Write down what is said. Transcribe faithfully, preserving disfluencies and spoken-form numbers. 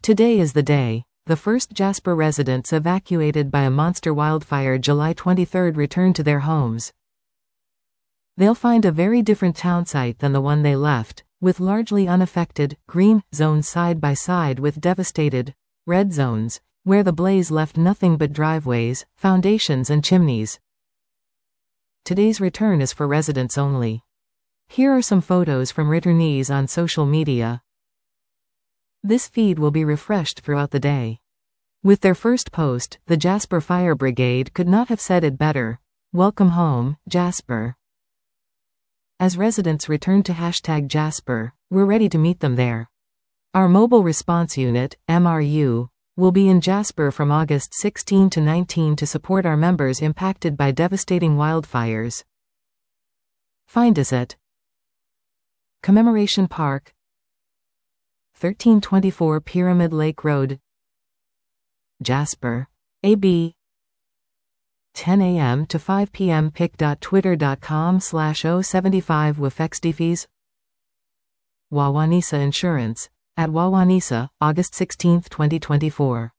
Today is the day. The first Jasper residents evacuated by a monster wildfire July twenty-third returned to their homes. They'll find a very different town site than the one they left, with largely unaffected, green, zones side by side with devastated, red zones, where the blaze left nothing but driveways, foundations and chimneys. Today's return is for residents only. Here are some photos from returnees on social media. This feed will be refreshed throughout the day. With their first post, the Jasper Fire Brigade could not have said it better. Welcome home, Jasper. As residents return to hashtag Jasper, we're ready to meet them there. Our Mobile Response Unit, M R U, will be in Jasper from August sixteenth to nineteenth to support our members impacted by devastating wildfires. Find us at Commemoration Park, thirteen twenty-four Pyramid Lake Road, Jasper, A B, ten a m to five p m pic dot twitter dot com slash zero seven five W F X D fees. Wawanisa Insurance, at Wawanisa, August sixteenth twenty twenty-four.